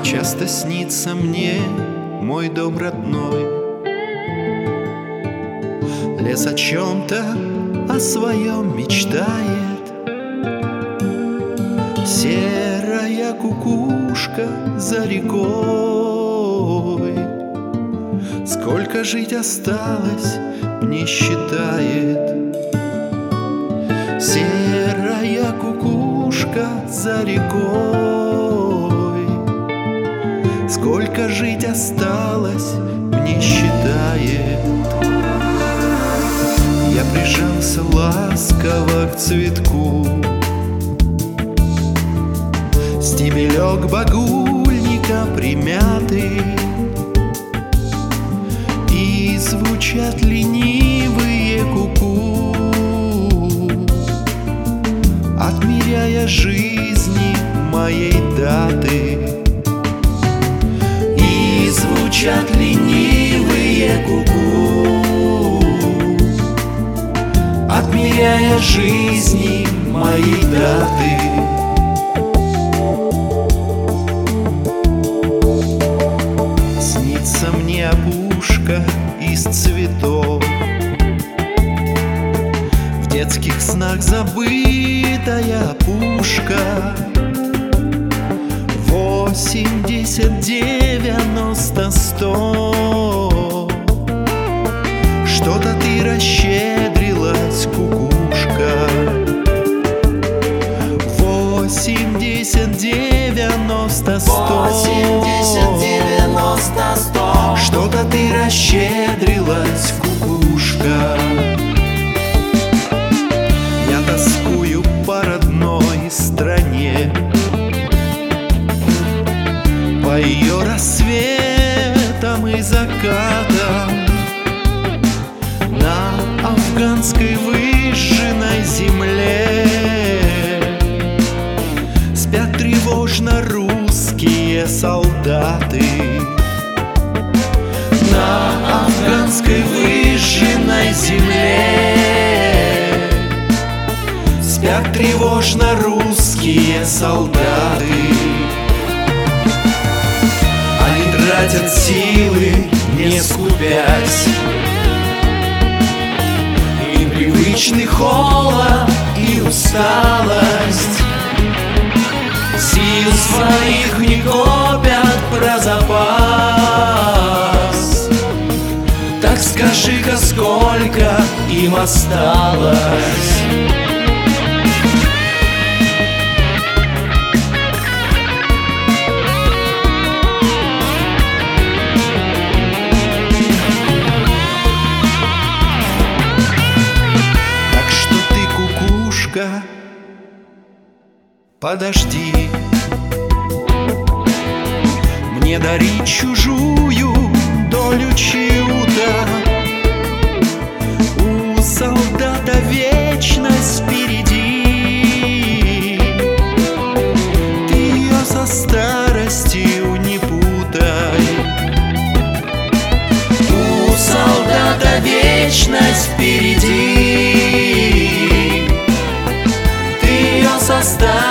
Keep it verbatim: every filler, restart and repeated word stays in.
Часто снится мне мой дом родной. Лес о чем-то, о своем мечтает. Серая кукушка за рекой. Сколько жить осталось, не считает. Серая кукушка за рекой. Сколько жить осталось, не считает. Я прижался ласково к цветку. Стебелек багульника примятый, и звучат ленивые ку-ку, отмеряя жизни моей даты. И звучат ленивые ку-ку, отмеряя жизни моей даты. Снится мне опушка из цветов, в детских снах забытая опушка. Восемьдесят, девяносто, сто. Что-то ты расщедрилась, кукушка. Восемьдесят, девяносто, сто. Восемьдесят, девяносто, сто. Что-то ты расщедрилась, кукушка. Я тоскую по родной стране, по ее рассветам и закатам. На афганской выжженной земле спят тревожно русские солдаты. На афганской выжженной земле спят тревожно русские солдаты. Они тратят силы, не скупясь, и привычный холод, и усталость. Сил своих не копят про запас. Так скажи-ка, сколько им осталось? Так что ты, кукушка, подожди, мне дарить чужую долю чью-то. У солдата вечность впереди, ты ее со старостью не путай. У солдата вечность впереди, ты ее со старостью